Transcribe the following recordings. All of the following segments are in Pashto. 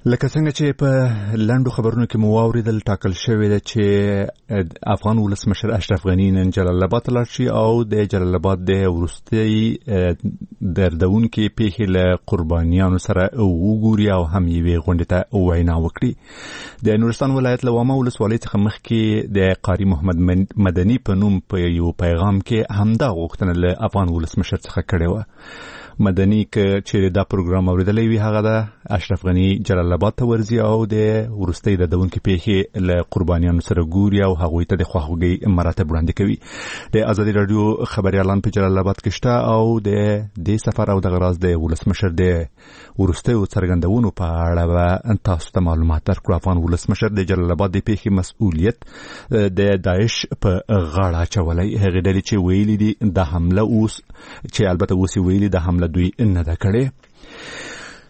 لکه څنګه چې په لاندو خبرونو کې مو واوریدل ټاکل شوی دی چې افغان ولسمشر اشرف غنی نن جلال آباد لاړ شي او د جلال آباد د وروستي دردونکو پیښې له قربانیانو سره وګوري او هم یې غونډه ته وینا وکړي. د نورستان ولایت له وامه ولسوالۍ څخه مخکې د قاری محمد مدني په نوم په یو پیغام کې همدا غوښتنه له افغان ولسمشر څخه کړې وه. مدني چې دا پروګرام اوریدلی وي هغه د اشرف غنی جلال آباد ته ورځي او د وروستي دردونکو پیښې له قربانیانو سره ګوري او هغوی ته د خواخوږۍ مراتب وړاندې کوي. د ازادي رادیو خبريالان په جلال آباد کې شته او د دې سفر او د غراض د ولسمشر د وروستي څرګندونو په اړه تاسو ته معلومات درکړو. افغان ولسمشر د جلال آباد د پیښې مسؤلیت د داعش په غاړه اچولی. هغه ډلې چې ویلي دي د حمله اوس چې البته اوس ویلي د حمله دوی نه ده کړې.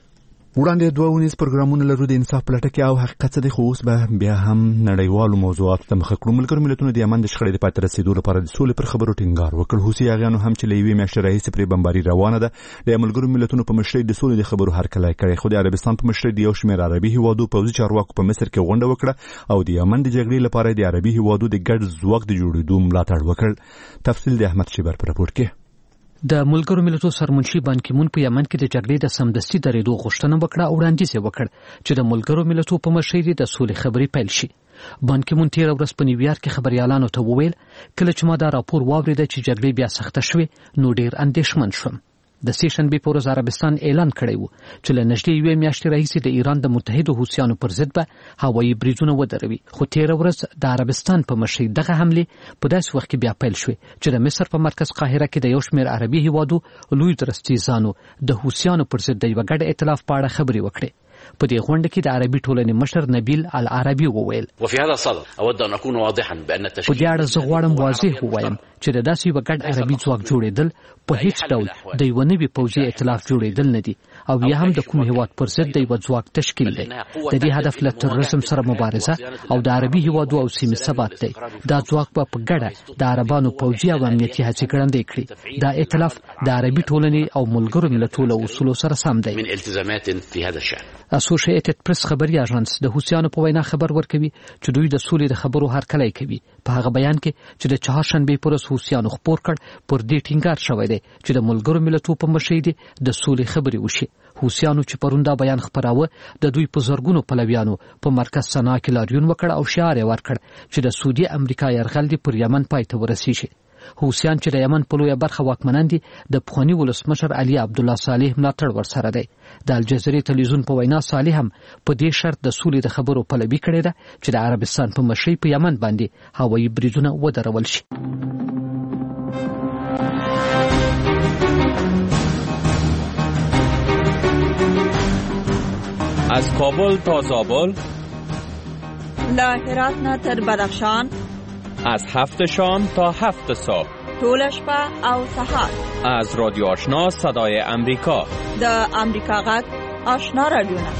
وړاندې دوه ونیز پروګرامونه لرو د انصاف پلټه کې او حقیقت څه دی، خو اوس به بیا هم نړیوالو موضوعاتو ته مخه کړو. ملګرو ملتونو د یمن د شخړې د پای ته رسیدو لپاره د سولې پر خبرو ټینګار وکړ. حوثي یاغیانو هم چې له یوې میاشتې راهیسې پرې بمباري روانه ده د ملګرو ملتونو په مشرۍ د سولې د خبرو هرکلی کړی، خو د عربستان په مشرۍ د یو شمېر عربي هیوادو پوځي چارواکو په مصر کې غونډه وکړه او د یمن د جګړې لپاره د عربي هیوادو د ګډ ځواک د جوړېدو ملاتړ وکړ. تفصیل د احمد شیبر په راپور کې. د ملګرو ملتونو سرمنشي بان کی مون په یمن کې د جګړې د سمدستي درېدو غوښتنه وکړه او وړاندیز یې وکړ چې د ملګرو ملتونو په مشرۍ د سولې خبرې پیل شي. بان کی مون تیر ورځ په نیویارک کې خبريالانو ته وویل کله چې ما دا راپور واورید چې جګړې بیا سخته شوه نو ډیر اندېښمن شوم. د سیشنبې په ورځ عربستان اعلان کړی و چې له نږدې یوې میاشتې راهیسې د ایران د متحدو حوثیانو پر ضد به هوایي بریدونه ودروي، خو تیر ورځ د عربستان په مشرۍ دغه حملې په داسې وخت کې بیا پیل شوې چې د مصر په مرکز قاهره کې د یو شمېر عربي هیوادو لوی درستیزانو د حوثیانو پر ضد د یوه ګډ ائتلاف په اړه خبرې وکړې. په دې غونډه کې د عربي ټولنې مشر نبیل العربي وویل وفي هذا الصدد اود ان اكون واضحا بان التشكيل په دې اړه زه غواړم واضح ووایم چې د داسې یو ګډ عربي ځواک جوړېدل په هیڅ ډول د یو نوي پوځي ائتلاف جوړېدل نه دي او یا هم د کوم هیواد پر ضد د یو ځواک تشکیل دی. د دې هدف له تروریزم سره مبارزه او د عربي هیوادو او سیمې ثبات دی. دا ځواک په ګډه د عربانو پوځي او امنیتي هڅې ګړندۍ کړي. دا ائتلاف د عربي ټولنې او ملګرو ملتونو اصولو سره سم دی. من التزامات في هذا الشأن. اسوسییټډ پریس خبري اژانس د حوثیانو په وینا خبر ورکوي چې دوی د سولې د خبرو هرکلی کوي. په هغه بیان کې چې د چهارشنبې پر ورځ حوثیانو خبر کړ پر دې ټینګار شوی دی چې د ملګرو ملتونو په مشرۍ د سولې خبرې وشي. حوثیانو چې پروندا بیان خبراوه د دوی په زرګونو پلویانو په مرکز سنا کې لاریون وکړ او شعار یې ورکړ چې د سعودي امریکا یرغل دی پر یمن پای ته ورسیږي. حوثیان چې د یمن په لویه برخه واکمنان دي د پخواني ولسمشر علي عبدالله صالح ملاتړ ورسره دی. د الجزیرې تلویزیون په وینا صالح هم په دې شرط د سولې د خبرو پلوي کړې ده چې د عربستان په مشرۍ په یمن باندې هوایي بریدونه ودرول شي. از کابل تا زابل، له هرات نه تر بدخشان، از 7 شام تا 7 صبح، ټول شپه او سهار. از رادیو آشنا صدای امریکا، د امریکا غږ آشنا رادیو.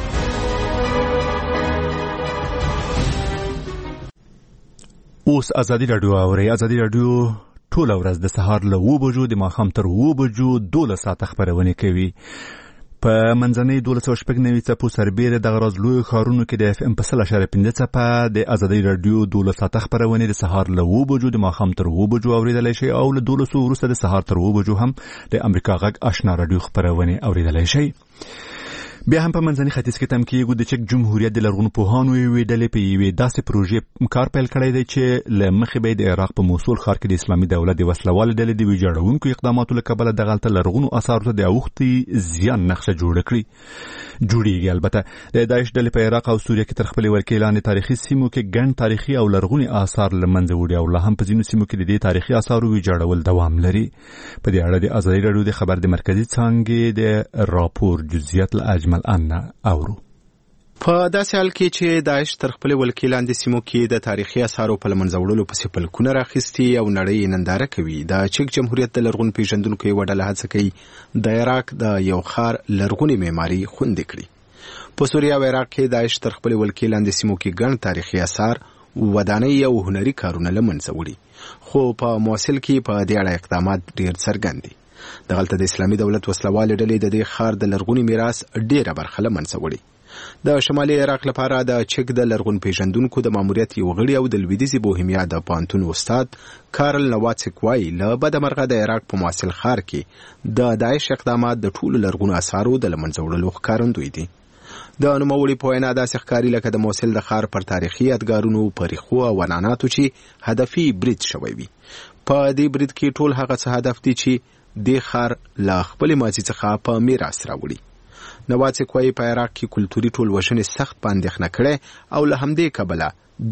اوس ازادي رادیو اوري. ازادي رادیو ټول ورځ د سهار له 9 بجو د ماښام تر 9 بجو 12 ساعته خبرونه کوي. په منځنۍ 1290 څپو سربېره د غراض لوی ښارونو کې د اف ام په 0.5 څپه د ازادي رادیو 12 ساعته خبرونه د سهار له 9 بجو د ماښام تر 9 بجو اوریدلای شي او له 12 وروسته د سهار تر 9 بجو هم د امریکا غږ آشنا رادیو خبرونه اوریدلای شي. بیا هم په منځني ختیځ کې تم کېږي د چک جمهوریت د لرغونو پوهانو یوې ډلې په یوې داسې پروژې کار پیل کړی دی چې له مخې به د عراق په موصل ښار کې د اسلامي دولت د وسلوالې ډلې د ویجاړونکو اقداماتو له کبله دغلته لرغونو اثارو ته د اوښتي زیان نقشه جوړیږي. البته د داعش ډلې په عراق او سوریه کې تر خپلې ولکې لاندې تاریخي سیمو کې ګڼ تاریخي او لرغوني آثار له منځه وړي او لا هم په ځینو سیمو کې د دې تاریخي آثارو ویجاړول دوام لري. په دې اړه د ازادي رادیو د خبر د مرکزي څانګې د راپور جزئیات له اجمل ان په داسې حال کې چې داعش تر خپل ولکې لاندې سیمو کې د تاریخي آثارو په لمنځه وړلو پسې پلکونه راخیستي او نړۍ ننداره کوي، د چک جمهوریت د لرغون پیژندونکو یوه ډله هڅه کوي د عراق د یو ښار لرغونې معماري خوندي کړي. په سوریه او عراق کې داعش تر خپل ولکې لاندې سیمو کې ګڼ تاریخي آثار، ودانۍ او هنري کارونه لمنځه وړي، خو په موصل کې په دې اړه اقدامات ډېر څرګند دي. دغلته د اسلامي دولت وسلوالې ډلې د دې ښار د لرغوني میراث ډېره برخه له منځه وړي. د شمالي عراق لپاره د چک د لرغون پیژندونکو د ماموریت یو غړي او د لویدیځي بوهیمیا د پانتون استاد کارل نواتسک وایي له بدمرغه د عراق په موصل ښار کې د داعش اقدامات د ټولو لرغونو اثارو د له منځه وړلو ښکارندوی دي. د نوموړي په وینا داسې ښکاري لکه د موصل د ښار پر تاریخي یادګارونو پریښو او عنعناتو چې هدفي برید شوی وي. په دې برید کې ټول هغه څه هدف دي چې د ښار له خپلې ماضي څخه په میراث راوړي. نواتسک وایي په عراق کې کلتوري ټولوژنې سخت په اندېښنه کړی او له همدې کبله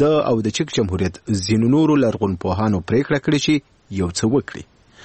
د چک جمهوریت ځینو نورو لرغونپوهانو پرېکړه کړې چې یو څه وکړي.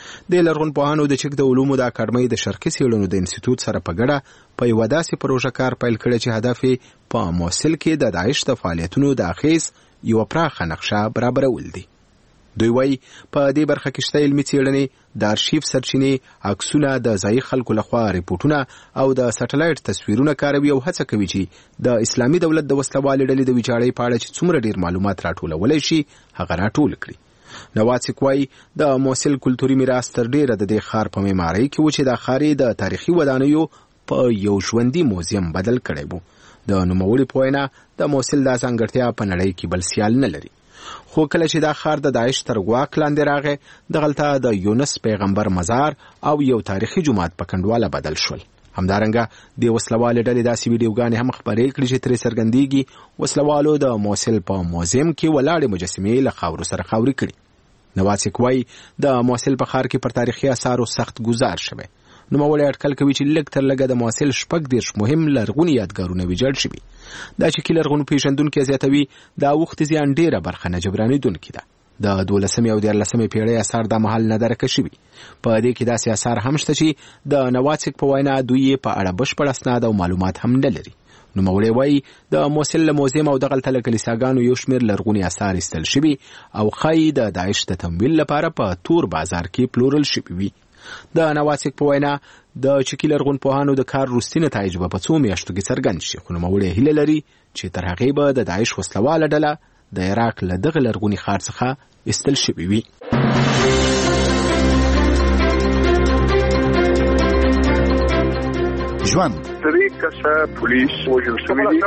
د لرغونپوهانو د چک د علومو د اکاډمۍ د شرقي څېړنو د انسټیټوټ سره په ګډه په یوه داسې پروژه کار پیل کړی چې هدف یې په موصل کې د داعش د فعالیتونو د اغېز یوه پراخه نقشه برابرول دي. دوی وایي په دې برخه کې شته علمي څېړنې، د ارشیف سرچینې، عکسونه، د ځایي خلکو لخوا ریپورټونه او د سټلایټ تصویرونه کاروي او هڅه کوي چې د اسلامي دولت د وسلوالې ډلې د ویجاړۍ په اړه چې څومره ډیر معلومات راټولولی شي هغه راټول کړي. نواتسک وایي د موصل کلتوري میراث تر ډیره د دې ښار په معمارۍ کې و چې دا ښار یې د تاریخي ودانیو په یو ژوندي موزیم بدل کړی و. د نوموړي په وینا د موصل دا ځانګړتیا په نړۍ کې بل سیال نه لري. خو کله چې دا ښار د داعش تر ګواښ لاندې راغی دغلته د یونس پیغمبر مزار او یو تاریخي جومات په کنډواله بدل شول. همدارنګه د وسلوالې ډلې داسې ویډیوګانې هم خپرې کړي چې ترې څرګندېږي وسلوالو د موصل په موزیم کې ولاړې مجسمې له خاورو سره خاوري کړي. نواتسک وایي د موصل په ښار کې پر تاریخي اثارو سخت ګزار شوی. نوموړی اټکل کوي چې لږ تر لږه د موصل 16 مهم لرغوني یادګارونه ویجاړ شوي. دا چې لرغون پیژندونکي زیاتوي دا وخت زیان ډیره برخه نه جبرانېدونکې ده. د 12مې او 14مې پیړۍ اثار دا مهال نه درکه شوي. په دې کې داسې اثار هم شته چې د نواتسک په وینا دوی په اړه بشپړ اسناد او معلومات هم نه لري. نوموړی وایي د موصل له موزیم او دغلته له کلیساګانو یو شمېر لرغوني اثار ایستل شوي او ښایي د داعش د تمویل لپاره په تور بازار کې پلورل شوي وي. د نواتسک په وینا د چکی لرغونپوهانو د کار وروستي نتایج به په څو میاشتو کې څرګند شي. خو نوموړی هیله لري چې تر هغې به د داعش وسلواله ډله د عراق له دغه لرغوني ښار څخه ایستل شوي وي. ژوند پولیس وژل شوی دی.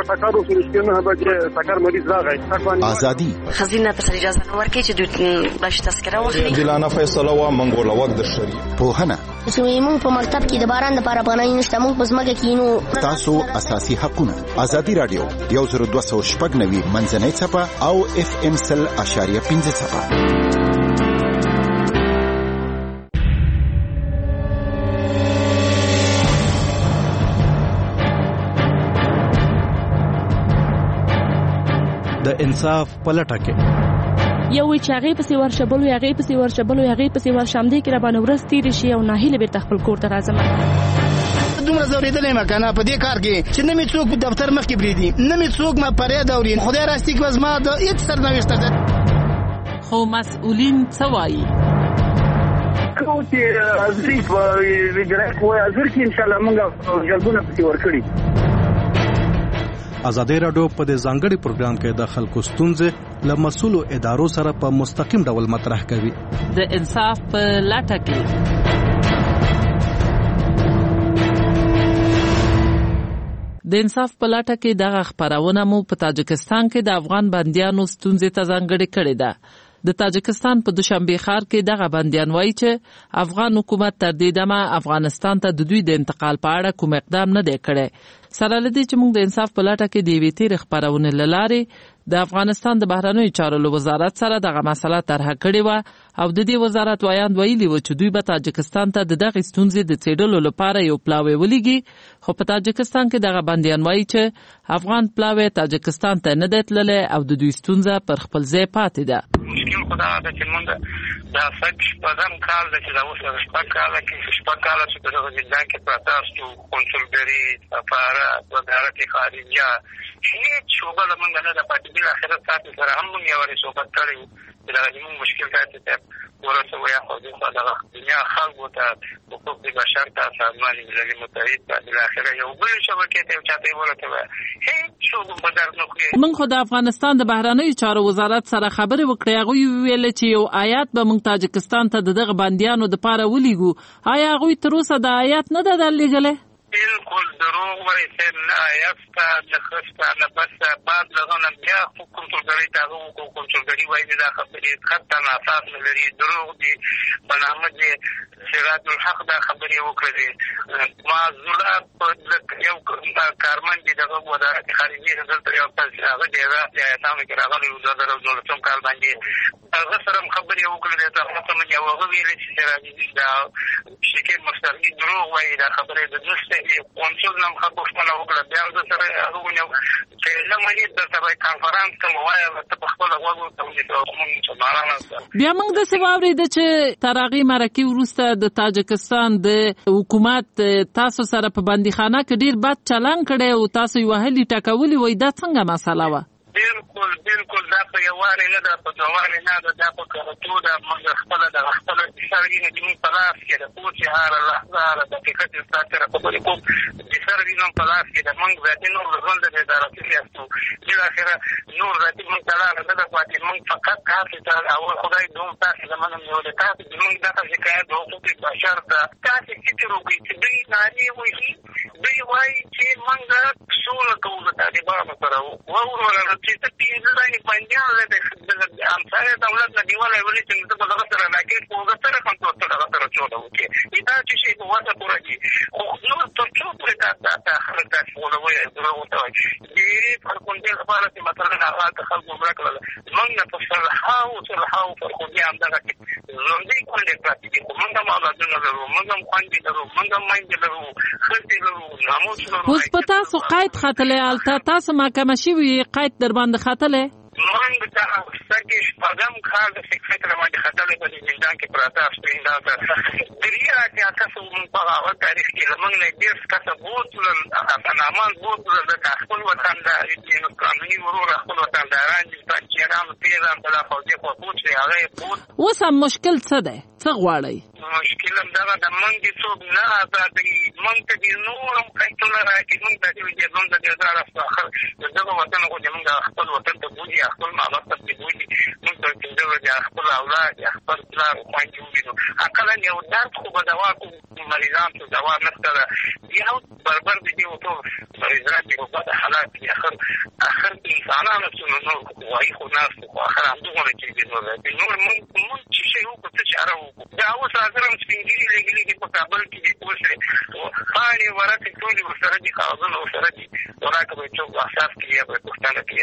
ازادي خزینه ته اجازه نه ورکړي چې دوی باش تذکره واخلي. دلانه فیصله وا منګول وخت د شری پوهنه زموږ په مکتب کې د باران لپاره پناه نشته. موږ په ځمکه کې نو تاسو اساسي حقونه. ازادي رادیو 10290 منځنۍ څپه او FM 100.5 څپه. د انصاف پلټه کې یو وی چې هغه پسې ورشبلو هغه پسې ورشبلو هغه پسې ورشمدې کې را باندې ورس تیر شي او ناهیله به خپل کور ته راځم. دومره زوریدلې مکانه په دې کار کې چې نه می څوک په دفتر مخ کې بریدي نه می څوک ما پرې دوري. خدای راستي کې وزما د هیڅ سرنوشت ده. خو مسؤلین څه وایي؟ کوتي ازري په ویډرک وای ازر کې ان شاء الله موږ جلبونه پکې ورکړي. ازادي رادیو په دې ځانګړي پروګرام کې د خلکو ستونزې له مسؤلو ادارو سره په مستقیم ډول مطرح کوي. د انصاف په لټه کې د انصاف په لټه کې دغه خبرونه مو په تاجکستان کې د افغان بنديانو ستونزې ته ځانګړي کړي ده. د تاجکستان په دوشنبه ښار کې دغه بنديان وایي چې افغان حکومت تر دې دمه افغانستان ته د دوی د انتقال په اړه کوم اقدام نه دی کړی. سره لدی چې موږ د انصاف په لټه کې د وی تیر خبرونه لاره د افغانستان د بهرنیو چارو وزارت سره دغه مسله طرح کړې و او د دې وزارت وایاند ویلي و چې دوی به تاجکستان ته دغه ستونزې د څېړلو لپاره یو پلاوی ولېږي. خو په تاجکستان کې دغه بنديان وایي چې افغان پلاوی تاجکستان ته نه دی تللی او د دوی ستونزه پر خپل ځای پاتې ده. مشکل خدا ده چې موږ دا شپږم کال ده چې دا اوس شپږ کاله کې شپږ کاله چې په دغه ځای کې پراته استو کنسولګري سفارت وزارت خارجه هیڅ شوبه له موږ نه ده پاتې. بالاخره ساتي سره هم موږ یو صحبت کړی دا زموږ مشکل دی ورسره ویا خو دغه دنیا خلکو ته حقوق بشر ته سازمان ملل متحد ته بالاخره یو بل شبکې ته چاته ورته هیڅ شوبه بدر نه کوي. موږ خو د افغانستان د بهرنیو چارو وزارت سره خبرې وکړې. هغه ویل چې یو آیات به موږ تاجکستان ته دغه بنديانو د پاره ولېګو. آیا هغه تر اوسه د آیات نه ده درلېږلې؟ بالکل دروغ وایي صاحب، نه عیب شته نه ښه شته نه بد شته. بعد له هغه نه بیا خو کنټرولګرۍ ته هغه وکړو، کنټرولګري وایي چې دا خبرې خطا اساس نه لري، دروغ دي، په نامه د سراج الحق دا خبرې وکړلې. معذورات یو کارمند دي دغه وزارت خارجي دلته یو کس هغه د عراق د ایتامو کې راغلی و 2019 کال باندې، هغه سره هم خبرې وکړلې. هغه ته مې یو هغه ویلې چې سراج دا شکل مسترګي دروغ وایي، دا خبرې د نشته. قونسل نه هم ښه پوښتنه وکړه، بیا هم زه سره هغه ونیو چې نه منې درته به کنفرانس کوم وایه ته په خپله غوږ ورته ونیسه. موږ مسلمانان بیا موږ داسې واورېده چې تر هغې مرکې وروسته د تاجکستان د حکومت تاسو سره په بندیخانه کې ډېر بد چلند کړی او تاسو یې وهلي ټکولي وایي، دا څنګه مسله وه؟ بالکل دا په یووالي نه ده، په دووالي نه ده، دا په کلتو ده. موږ خپله دغه خپله سروینه د موږ په لاس کې ده. اوس چې هره لحظه هره دقیقه چې ستا سره خبرې کوم د سروینه په لاس کې ده. موږ ذاتي نور د ژوند د ادارتي یاستو، بالاخره نور ذاتي موږ ته لاره نه ده پاتې. موږ فقط تاسې ته اول خدای دوم تاسې زمانه نیولې، تاسې زموږ دغه شکایت د حقوق بشر ته تاسې فکر وکړئ چې دوی نارې وهي، دوی وایي چې موږ سوله کوو د طالبانو سره. ووروره چې ته پېنځه ځایې بندیان لرې همسایه دولت نه دیوالی ولې چې ته به دغه سره راکېټ په اوږه سره هم ته دغه سره چوله وکړې. دا چې شی په وسه پوره دي، خو نور تر څو پورې دا خلک داسې غولوي دروغ ورته وایي. ډېرې فرخوندې لپاره چې مثلا هغه هلته خلکو مړه کړله، موږ نه په سلحاو فرخوندې همدغسې ژوندۍ کونډې پراتې دي، خو موږ هم اولادونه لرو، موږ هم خویندې لرو، موږ هم میندې لرو، ښځې لرو، ناموس لرو. اوس په تاسو قید ختلی، هلته تاسو محکمه شوي قید در باندې ختلی؟ موږ دا سږي شپږم کال د فکر باندې ختلی په دې زندان کې پراته استیندا ته درې اتیا کسه موږ په هغه تاریخ کې موږ نه ډېر کسه بوتلل افغانان بوتلل د خپل وطن د قانوني ورور خپل وطنداران دي پنځیران پیران په فوجي خو پوښتنه هغه بوت. اوس هم مشکل څه دی؟ څه غواړئ؟ مشکل هم دغه د موږ د څوک نه ازادوي، موږ ته د نور هم قیدونه راکړي، موږ ته د ژوند د ګزار اخر دغه وطن خو موږ خپل وطن ته بوځي، خپل مالات ته بوځي، موږ ته د خپل اولاد خپل پلار خویندې ووینو. اقلا یو درد خو به دوا کوو، مریضان ته دوا نشته ده، یو بربر د دې ورته مریضان دي په بده حالات کې اخر انسانانو څونه نور وایي خو ناست خو اخر همدغونه کېږي. نور موږ چې شی وکړو څه چاره وکړو. دا اوس حاضر هم سپین ږیري لګلي دي په کابل کې دي، اوس پاڼې ورقې ټولې ورسره دي، کاغذونه ورسره دي، وراکه به یې څوک احساس کړي یا به یې پوښتنه کړي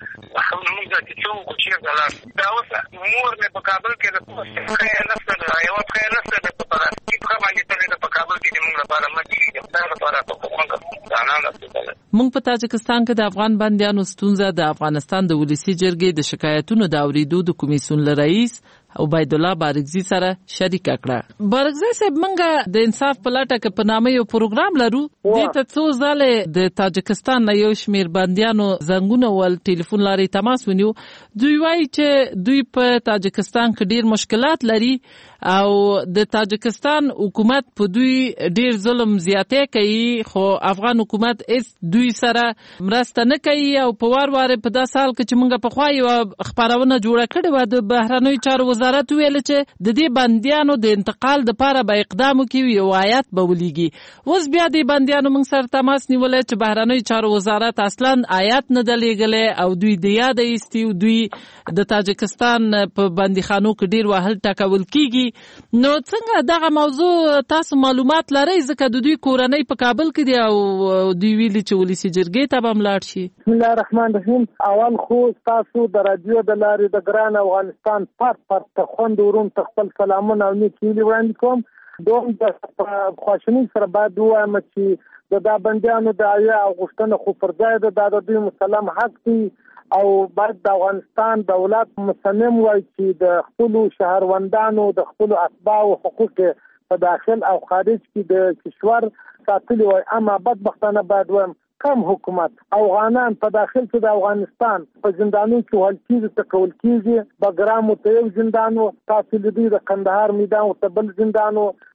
خو موږ چې څه وکړو چېرته لاړ. دا اوس مور مې په کابل کې د پښه یې نشته ده، یوه پښه یې نشته ده، په پلاستیکي پښه باندې تللې ده په کابل کې د موږ لپاره مه کېږي. دا لپاره په موږ ځانان رسېدلی. موږ په تاجکستان کې د افغان بندیانو ستونزه د افغانستان د ولسي جرګې د شکایتونو د اورېدو د کمیسیون له رئیس عبید الله بارګزي سره شریکه کړه. بارګزي صاحب، موږ د انصاف په لټه کې په نامه یو پروګرام لرو. دې ته څو ځله د تاجکستان نه یو شمېر بندیانو زنګونه ول ټلیفون لارې تماس ونیو. دوی وایي چې دوی په تاجکستان کې ډېر مشکلات لري او د تاجکستان حکومت په دوی ډېر ظلم زیاتې کوي، خو افغان حکومت هیڅ دوی سره مرسته نه کوي. او په وار په داسې حال کې چې موږ پخوا یوه خپرونه جوړه کړې وه، د بهرنیو چارو وزارت ویل چې د دې بندیانو د انتقال دپاره به اقدام وکړي، یو هیات به ولیږي. اوس بیا دې بندیانو موږ سره تماس نیولی چې بهرنیو چارو وزارت اصلا هیات نه ده لیږلی او دوی د یاده ایستي، دوی د تاجکستان په بندیخانو کې ډېر وهل ټکول کېږي. نو څنګه دغه موضوع تاسو معلومات لرئ؟ ځکه د دوی کورنۍ په کابل کې دي او دوی ویلي چې ولسي جرګې ته به هم لاړ شي. بسم الله الرحمن الرحیم. اول خو تاسو د رادیو د لارې د ګران افغانستان فرد ته خوند ورون ته خپل سلامونه او نیک هیلې وړاندې کوم. دوم د خواشینۍ سره باید ووایم چې د بندیانو د دعوې او غوښتنه خو پر ځای ده، دا د دوی مسلم حق دی او باید د افغانستان دولت مصمم وای چې د خپلو شهروندانو د خپلو اتباعو حقوق په داخل او خارج کې د کشور ساتلي وای. اما بدبختانه باید وایم کم حکومت افغانان په داخل کې د افغانستان په زندانونو کې وهل کېږي، ټکول کېږي. بګرامو ته یو زندان و، تاسو لیدئ د قندهار میدان ورته بل زندان و،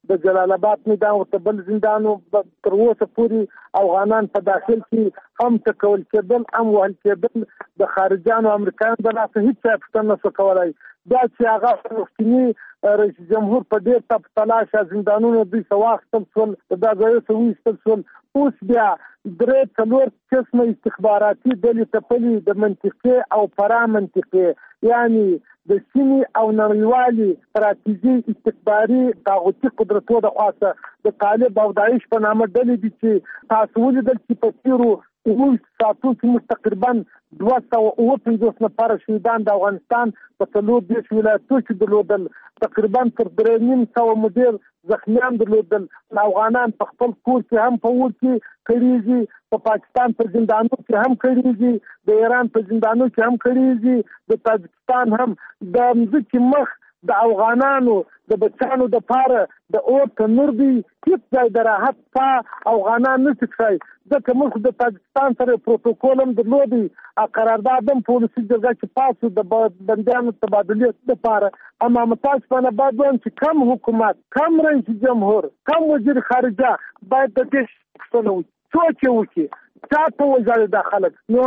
د جلال آباد میدان ورته بل زندان تر اوسه پورې افغانان په داخل کې هم ټکول کېدل هم وهل کېدل د خارجيانو امریکایانو د لاسه هیڅ پوښتنه نشو کولای. دا چې هغه مخکني رئیس جمهور په ډېر تپ تلاش زندانونو دوی سواختل شول دا ځای څه ویستل شول. اوس بیا 3-4 قسمه استخباراتي ډلې تپلي د منطقې او فرا منطقې یعنی د سیمې او نړیوالي ستراتیژي استخباري طاغوتي قدرتونو د خاصه د طالب او داعش په نامه ډلې دي چې تاسو ولیدل چې په تیرو ساتو کې تقریبا 250 نفر شهیدان د افغانستان په 30 ولایتونو کې درلودل، تقریبا تر 300 مدیر زخمیان درلودل. افغانان په خپل کور کې هم په ور کې کړيږي، په پاکستان په زندانونو کې هم کړيږي، د ایران په زندانونو کې هم کړيږي، د تاجکستان هم. د مځکې مخ د افغانانو د بچانو د پاره د اور تنور دی هیڅ ځای د راحت په افغانان نه تکای. ځکه موږ د تاجکستان سره پروتوکول هم درلودي، قرارداد هم پولیسي جرګه کې پاسو د بندیانو تبادله لپاره. اما متاج په بعد چې کم حکومت، کم رئیس جمهور، کم وزیر خارجه باید د دې څه سوچ وکړي چاته وځي د خلک. نو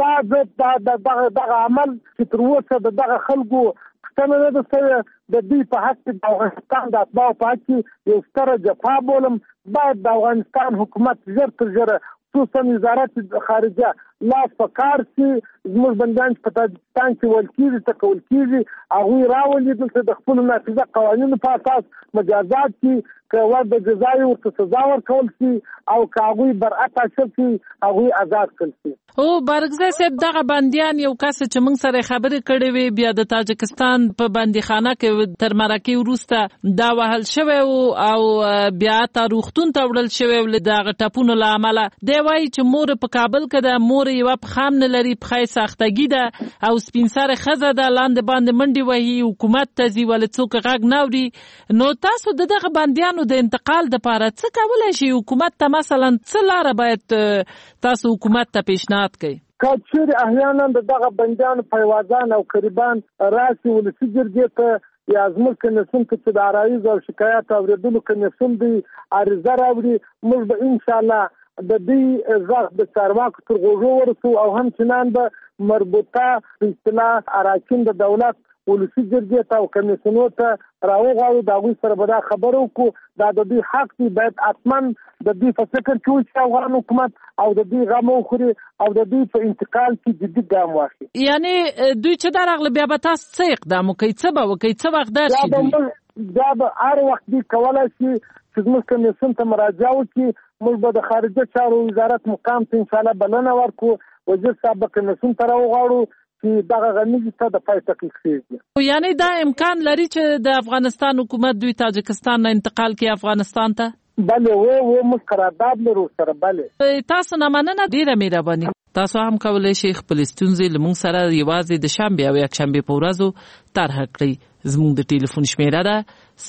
دا عمل چې تر اوسه دغه خلکو څنګه نه ده د دې په حق د افغانستان د اتباعو په حق کې یو ستره جفا بولم. باید د افغانستان حکومت ژر تر ژره خصوصا وزارت خارجه لاس په کار چې زموږ بندیان په تاجکستان کې ول کېږي تکول کېږي هغوی راولي دلته د خپلو نافذه قوانینو په اساس مجازات کې که د جزای ورته سزا ورکول شي او که هغوی برعت اچول شي هغوی آزاد کړل شي. او بارګزی صاحب دغه بندیان یو کس چې موږ سره خبرې کړې وي بیا د تاجکستان په بندیخانه کې تر مرکې وروسته دا وهل شوی او بیا ته روغتون ته وړل شوی ول دغه ټپونو له امله. دی وایي چې مور په کابل کې ده، مور یوه پښه هم نه لري، پښه یې ساختګي ده او سپین سره ښځه ده، لاندې باندې منډې وهي، حکومت ته ځي ولې څوک غږ نه اوري. نو تاسو د دغه بندیانو د انتقال دپاره څه کولی شي؟ حکومت ته مثلا څه لاره باید تاسو حکومت ته پیشنهاد کوي؟ که چیرې احیانا دغه بندیانو پیوازان او قریبان راسي ولسي جرګې ته یا زموږ کمیسیون ته چې د عرایض او شکایات اورېدلو کمیسیون دی عریضه راوړي، موږ به انشاءالله د دې غږ د چارواکو تر غوږو ورسو او همچنان به مربوطه په اصطلاح اراکین د دولت ولسي جرګې ته او کمیسیونو ته راوغواړو، د هغوی سره به دا خبره وکړو. دا د دوی حق دی، باید حتما د دوی په فکر کې وي افغان حکومت او د دوی غم وخوري او د دوی په انتقال کې جدي ګام واخلي. یعنی دوی چې درغله بیا به تاسو څه اقدام وکړئ؟ څه به وکړئ؟ څه وخت درشي؟ دا به هر وخت دی کولای شي چې زموږ کمیسیون ته مراجعه وکړي. موږ به د خارجه چارو وزارت مقام ته انشاءالله بلنه ورکړو، وزیر صاحب به کمیسیون ته راوغواړو چې دغه غنیږي ته د پای تحقیق کیږي. یعنی دا امکان لري چې د افغانستان حکومت دوی تاجکستان نه انتقال کړي افغانستان ته؟ بله موږ قرارداد لرو سره. بله تاسو نه مننه، ډیره مهرباني. تاسو هم کولی شئ خپل ستونزې له موږ سره یوازې د شنبې او یکشنبې په ورځو طرح کړئ. زموږ د ټلیفون شمیره ده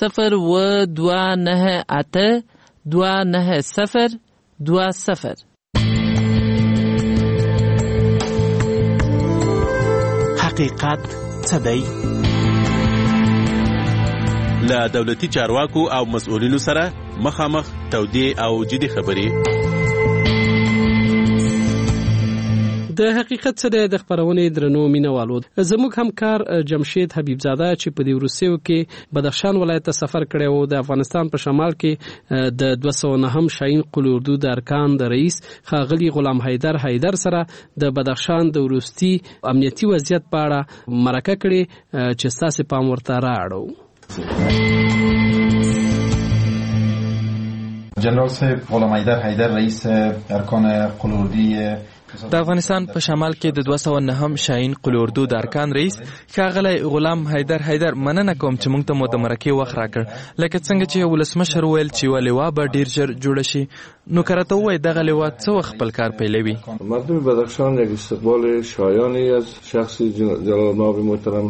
029829020. حقیقت څه دی؟ له دولتي چارواکو او مسؤلینو سره مخامخ تودې او جدي خبرې. د حقیقت څه دی د خبرونې درنو مینوالو. زموږ همکار جمشید حبیبزاده چې په دې وروستیو کې بدخشان ولایت ته سفر کړی و، د افغانستان په شمال کې د 209 شاهین قول اردو د ارکان د رئیس ښاغلي غلام حیدر سره د بدخشان د وروستي امنیتي وضعیت په اړه مرکه کړې چې ستاسې پام ورته رااړو. جنرال صاحب غلام حیدر رئیس ارکان قول اردو د افغانستان په شمال کې د 209 شاهین قول اردو د ارکان رئیس ښاغلی غلام حیدر مننه کوم چې موږ ته مو د مرکې وخت راکړ. لکه څنګه چې ولسمشر ویل چې یوه لوا به ډیر ژر جوړه شي، نو که راته ووایي دغه لوا څه وخت خپل کار پیلوي؟ مردم بدخشان یک استقبال شایانی از شخص جلال‌مآب محترم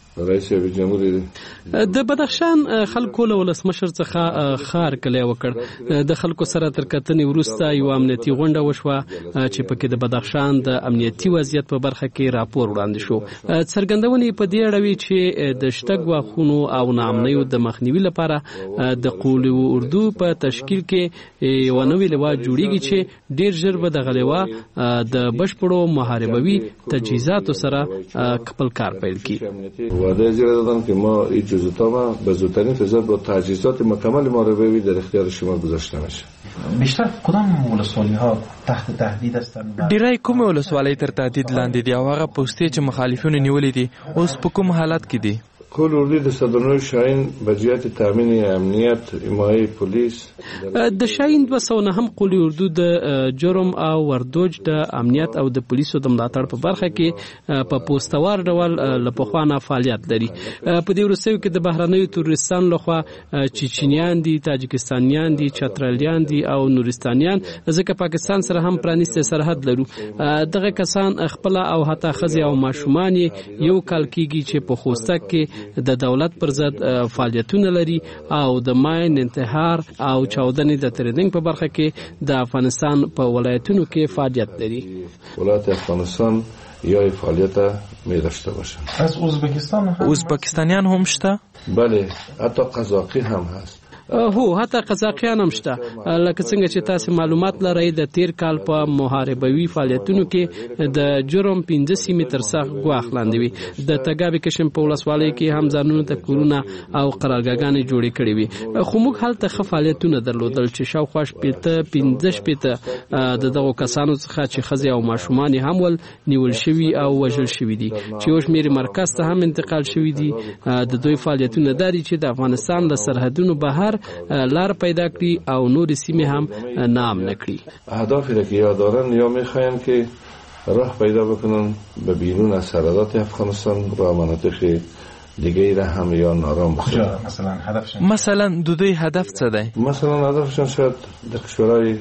رئیس جمهور د بدخشان خلکو له ولسمشر څخه خار کلی وکړ. د خلکو سره تر کتنې وروسته یو امنیتي غونډه وشوه چې پکې د بدخشان د امنیتي وضعیت په برخه کې راپور وړاندې شو. څرګندونې په دې اړه وی چې د شته ګواښونو او ناامنیو د مخنیوي لپاره د قول اردو په تشکیل کې یو نوې لوا جوړیږي چې ډیر ژر به د غلوا د بشپړو محاربوي تجهیزاتو سره خپل کار پیل کړي. وعده اجرا دادن که ما این جزئیات به زودترین فرصت با تجهیزات مکمل محاربوی در اختیار شما گذاشته میشه. بیشتر کدام ولسوالی ها تحت تهدید هستند؟ ډیری کوم ولسوالی تر تهدید لاندې دي او هغه پوستې چې مخالفینو نیولې دي اوس په کوم حالت کې دي؟ کل اردو د صدرنوی شاهین به جهت تامین امنیت حمایه پولیس د شاهین 209 هم قول اردو د جرم او وردوج د امنیت او د پولیسو د ملاتړ په برخه کې په پوستوار ډول لپخوانه فعالیت لري. په دې وروستیو کې د بهرنیو تروریستانو لخوا چچنیان دي، تاجکستانیان دي، چترالیان دي او نورستانیان، ځکه پاکستان سره هم پرانیسته سرحد لرو. دغه کسان خپل او حتی خزي او ماشومان یو کال کېږي چې په خوستک کې د دولت پر ضد فعالیتونه لري او د ماین انتحار او چاودنې د تریدنګ په برخه کې د افغانستان په ولایتونو کې فعالیت لري. ولایت افغانستان یا فعالیت می داشته باشه. از ازبکستانیان هم شته؟ بله، حتی قزاقی هم هست. هو حتی قزاقیان هم شته. لکه څنګه چې تاسو معلومات لرئ د تیر کال په محاربوي فعالیتونو کې د جرم 15 سیمې تر څنګ ګواښ لاندې وي. د تګابي کشم په ولسوالۍ کې هم ځانونو ته کورونه او قرارګاګانې جوړې کړې وي. خو موږ هلته ښه فعالیتونه درلودل چې شاوخوا 15 د دغو کسانو څخه چې ښځې او ماشومان هم ول نیول شوي او وژل شوي دي چې یو شمېر مرکز ته هم انتقال شوي دي. د دوی فعالیتونه داري چې د افغانستان له سرحدونو بهر لار پیدا کړي او نور سیمه هم نام نکړي. اهدافی را که یا دارن یا میخواین که راه پیدا بکنن به بیرون از سرحدات افغانستان و مناطق دیگه را هم یا نارام بکنن. مثلا د دوی هدف څه دی؟ مثلا هدفشان شاید در کشورهای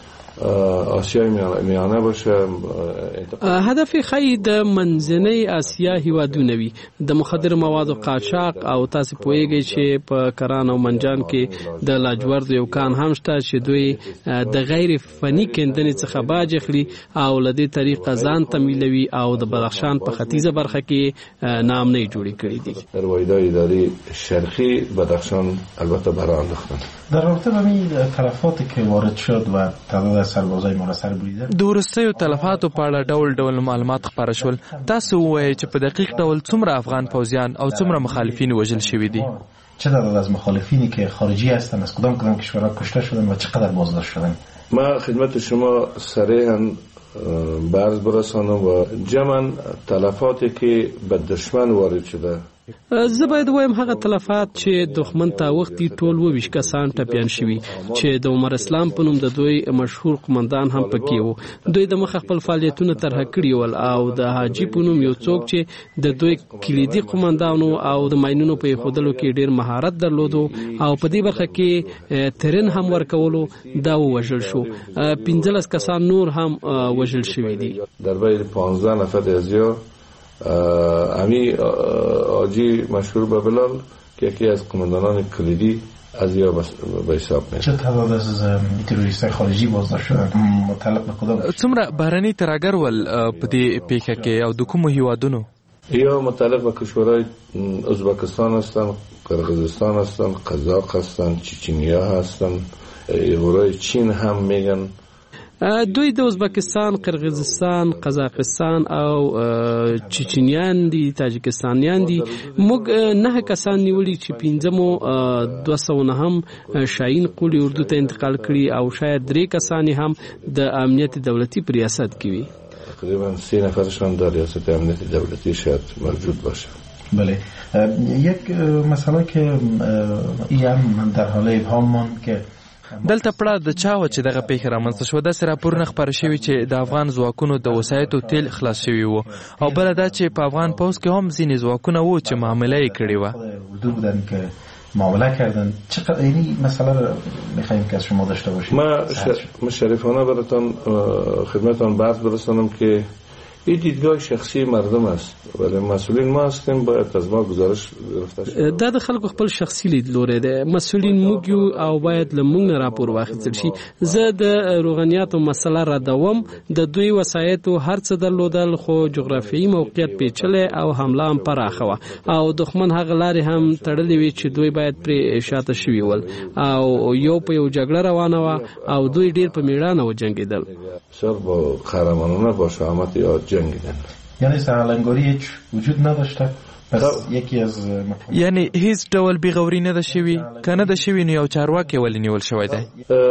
آسیای میانه باشه. هدف خی د منځنۍ آسیا هیوادونه وي. د مخدر موادو قاچاق او تاسو پوهیږئ چې په کران او منجان کې د لاجورد یو کان هم شته چې دوی د غیر فني کندنې څخه باج اخلي او لدې طریقه ځان تمویلوي او د بدخشان په ختیځه برخه کې نامنۍ جوړې کړې دي. در وایدای اداری شرقی بدخشان البته برای انداختن. در رابطه با این تلفاتی که وارد شد و تعداد سربازای ما را سر بریده، د وروستیو تلفاتو په اړه ډول معلومات خپاره شول. تاسو ووایئ چې په دقیق ډول څومره افغان پوځیان او څومره مخالفین وژل شوي دي؟ چه تعداد از مخالفینی که خارجی هستند از کدام کشورها کشته شدند و چقدر بازداشت شدند؟ ما خدمت شما صریحاً برز برسانم و جمعاً تلفاتی که به دشمن وارد شده. زه باید وایم هغه تلفات چې دښمن ته وختي ټول 22 کسان ټپیان شوي چې د عمر اسلام په نوم د دوی مشهور قومندان هم پکې وو. دوی د مخ خپل فعالیتونه طرح کړي ول او د حاجی په نوم یو څوک چې د دوی کلیدي قومندانو او د ماینونو په خودلو کې ډیر مهارت درلودو او په دې برخه کې ترن هم ورکولو دا وژل شو. 15 کسان نور هم وژل شوي دي. در بین 15 نفر ازیا امی آجی مشهور به بلال که یکی از قماندانان کلیدی از یا به حساب میاد. چه تعداد از تروریستای خارجی بازداشت شدن؟ متعلق به کدام؟ څومره بهرني ترهګر ول په دې پیښه کې او د کومو هیوادونو؟ یا متعلق به کشورهای ازبکستان هستن، قرقیزستان هستن، قزاق هستن، چچنیا هستن، ایغورای چین هم میگن. دوی د ازبکستان، قرغیزستان، قزاقستان او چچنیان دي، تاجکستانیان دي. موږ 9 کسان نیولي چې 209 هم شاهین قول اردو ته انتقال کړي او شاید 3 کسان هم د امنیت دولتي په ریاست کې وي. تقریبا 3 نفرشان در ریاست امنیت دولتی شاید موجود باشه. بله. یک مسئله که من در حال ابهام ماند که دلته پړه د چا چې دغه پیښه رامنځته شو. داسې راپورونه خپاره شوي چې د افغان ځواکونو د وسایطو تیل خلاص شوي وو او بله دا چې په افغان پوځ کې هم ځینې ځواکونه وو چې معامله یې کړې وه. اردو بودن که معامله کردن. چقدر اینی مسئله رو میخواییم که از شما داشته باشیم؟ ما شریفانه براتان خدمتان بحث برسانم که این دیدگاه شخصی مردم است، ولی مسئولین ما هستیم باید از ما گزارش گرفته شي. دا د خلکو خپل شخصي لیدلوری دی. مسئولین موږ یو او باید له موږ نه راپور واخیستل شي. زه د روغنیاتو مسله ردوم. د دوی وسایتو هر څه درلودل، خو جغرافیایي موقعیت پیچلی او حمله هم پراخه وه او دښمن هغه لارې هم تړلې وې چې دوی باید پرې شاته شوي ول او یو په یو جګړه روانه وه او دوی ډېر په میړانه وجنګېدل. بسیار با قهرمانانه با شهامت جنگیدن. یعنی سرهلنگاری هیچ وجود نداشته؟ پس یکی از یعنی هیڅ ډول بیغوري نه ده شوي؟ که نه ده شوي نو یو چارواکی ولې نیول شوی دی؟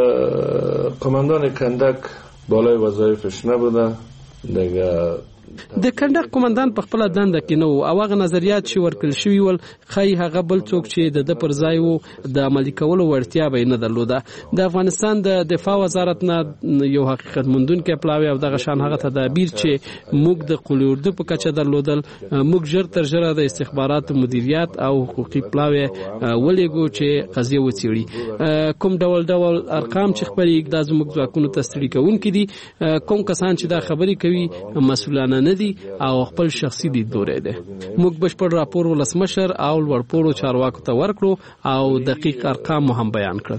قماندان کندک بالای وظایفش نبوده دیگه. د کندک قومندان په خپل دنده کې نه او هغه نظریات چې ورکل شوی ول خی هغه بل څوک چې د پر ځای وو د عملي کولو وړتیا به نه درلوده. د افغانستان د دفاع وزارت نه یو حقیقت موندونکي پلاوی او دغه شان هغه تدابیر چې موږ د قلی اردو په کچه درلودل، موږ ژر تر ژره د استخباراتو مدیریت او حقوقي پلاوی ولېګو چې قضیه وڅېړي. کوم ډول ارقام چې خپرېږي دا زموږ ځواکونو ته ستړي کوونکي دي. کوم کسان چې دا خبرې کوي مسؤلانه نه دي او خپل شخصي لیدلوری دی. موږ بشپړ راپور ولسمشر او لوړپوړو چارواکو ته ورکړو او دقیق ارقام هم بیان کړل.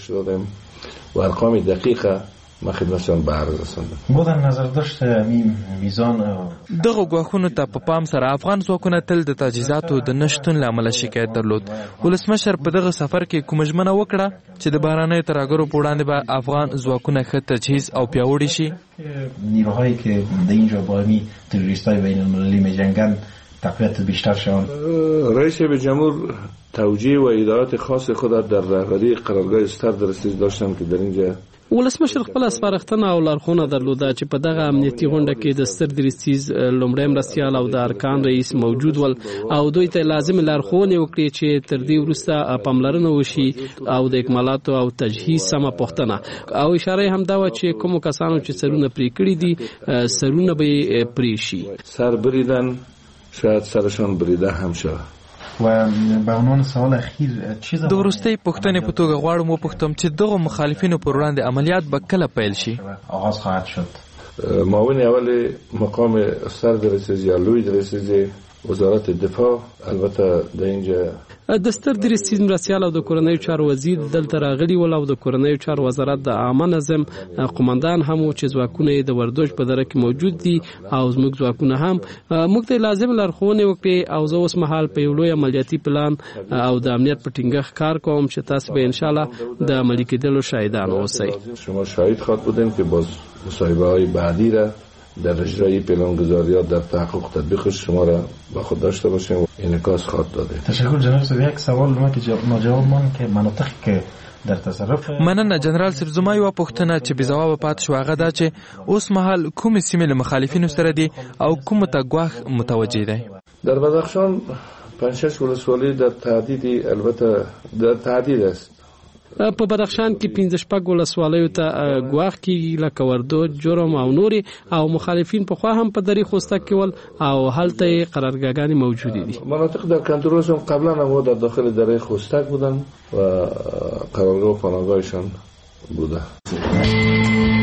و ارقام دقیقه ما خدمتشان به عرض رساندم. بودن نظر داشته میزان دغه غواخونو ته په پام سره افغان ځواکونه تل د تجهیزاتو د نشټون لامل شکایت درلود. ولسمشر په دغه سفر کې کوم ژمنه وکړه چې د بهرنیو ترهګرو په وړاندې به افغان ځواکونه ښه تجهیز او پیاوړي شي. نیروهایی که در اینجا با همین تروریستای بین المللی می‌جنگند تقویت بیشتر شوند. رئیس جمهور توجیه و ایده‌ات خاص خود در رهبری قرارگاه استر درستیز داشتن که در اینجا ولسمشر خپل سپارښتنه او لارښوونه درلوده چې په دغه امنیتي غونډه کې د ستر درستیز لومړی مرستیال او د ارکان رئیس موجود ول او دوی ته لازم لارښوونې وکړي چې تر دې وروسته پاملرنه وشي او د اکمالاتو او تجهیز سمه پوښتنه او اشاره هم دا و چې کوم کسانو چې سرونه پرې کړي دي سرونه به پرې شي. سر بریدن شاید سرشان بریده هم شود. و به عنوان سوال اخیر چیز د وروستۍ پوښتنې په توګه غواړم وپوښتم چې دغه مخالفینو پر وړاندې عملیات به کله پیل شي؟ آغاز خواهد شد. معاون اول مقام سر درستیز یا لوی درستیز وزارت دفاع البته در اینجا د ستر درستیز مرستیال او د کورنیو چارو وزیر دلته راغلي ول او د کورنیو چارو وزارت د عامه نظم قومندان هم چې ځواکونه د وردوج په دره کې موجود دي او زموږ ځواکونه هم موږ ته لازم لارښوونې وکړي او زه اوس مهال په یو لوی عملیاتي پلان او د امنیت په ټینګښت کار کوم چې تاسو به ان شاء الله د عملي کېدلو شاهدان اوسئ. شما شاهد خواهد بودین که باز مصاحبه‌های بعدی را در اجرای پلانگذاریات در تحقق تطبیقش شما را با خود داشته باشیم و انعکاس خواهد داده. تشکر جناب صاحب. یک سوال ما که ناجواب ماند که مناطق که در تصرف مننه جنرال صاحب. زما یو پوښتنه چې بې ځوابه پاتې شو هغه دا چې اوس مهال کومې سیمې له مخالفینو سره دي او کومو ته ګواښ متوجه دی؟ در بدخشان 5-6 ولسوالۍ در تهدید البته در تهدید است. په بدخشان کې 15 ولسوالیو ته ګواښ کیږي لکه وردوج، جرم او نوري او مخالفین په خوا هم په دری خوسته کې ول او هلته قرارګاهګانې موجودې دي. مناطق در کنترلشون قبلا هم در داخل دره خوستک بودن و قرارگاه و پناهگاهشان بوده.